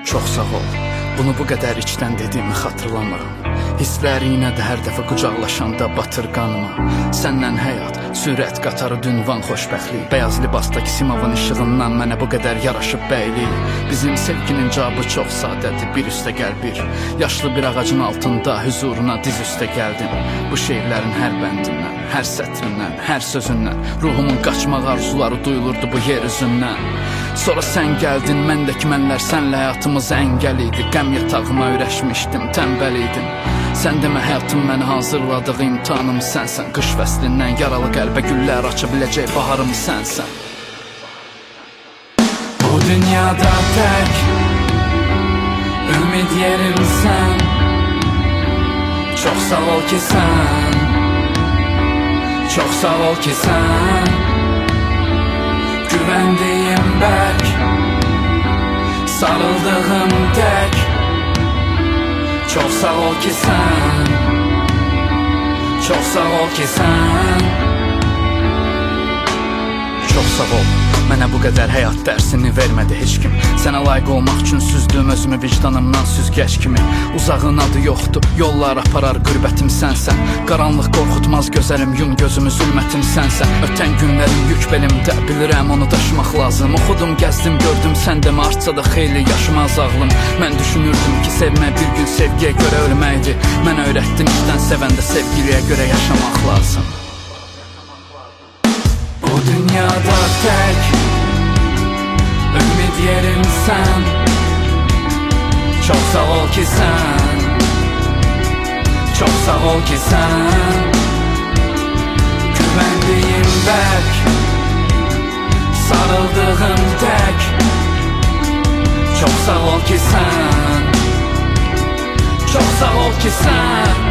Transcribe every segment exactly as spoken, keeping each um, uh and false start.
Çox sağ ol, bunu bu qədər içdən dediyimi xatırlamıram. Hisslərinə də hər dəfə qucaqlaşanda batır qanıma. Səndən həyat, sürət qatarı, dünvan xoşbəxtlik. Bəyaz libasdakı Simovun işığından mənə bu qədər yaraşıb bəylik. Bizim sevginin cavabı çox sadədir, bir üstə gəl bir. Yaşlı bir ağacın altında hüzuruna diz üstə gəldim. Bu şeirlərin hər bəndindən, hər sətrindən, hər sözündən ruhumun qaçmaq arzuları duyulurdu bu yer üzündən. Sonra sən gəldin, məndəki mənlər sənlə həyatımız əngəl idi. Qəm yatağıma öyrəşmişdim, tənbəl idim. Sən demə həyatım məni hazırladığı imtihanım sənsən. Qış fəslindən yaralı qəlbə güllər aça biləcək baharım sənsən. Bu dünyada tək ümid yerim sən. Çox sağ ol ki sən, çox sağ ol ki sən. Güvəndiyim bərk, sarıldığım tək. Çox sağ ol ki sən, çox sağ ol ki sən. Çox sağ ol, mənə bu qədər həyat dərsini vermədi heç kim. Sənə layiq olmaq üçün süzdüm özümü vicdanımdan süzgəc kimi. Uzağın adı yoxdur, yollar aparar qürbətim sənsən. Qaranlıq qorxutmaz gözəlim, yum gözümü zülmətim sənsən. Ötən günlərim yük belimdə, bilirəm onu daşımaq lazım. Oxudum, gəzdim, gördüm, sən demə artsa da xeyli yaşımaz ağlım. Mən düşünürdüm ki sevmək bir gün sevgiyə görə ölməkdir. Mənə öyrətdin işdən sevəndə sevgiliyə görə yaşamaq lazım. Bu dünyada tək ümid yerim sən. Çox sağ ol ki sən, çox sağ ol ki sən. Güvəndiyim bərk, sarıldığım tək. Çox sağ ol ki sən, çox sağ ol ki sən.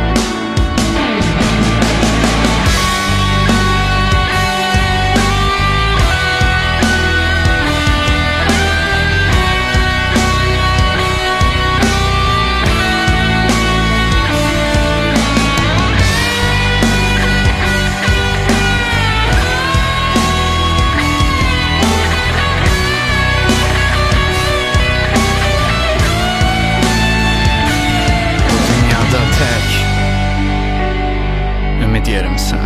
Ümid yerim sən.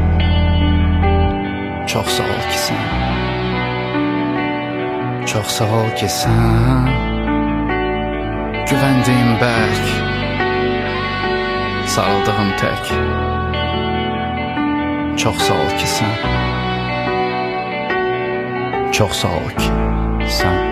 Çox sağ ol ki sən, çox sağ ol ki sən. Güvəndiyim bərk, sarıldığım tək. Çox sağ ol ki sən, çox sağ ol ki sən.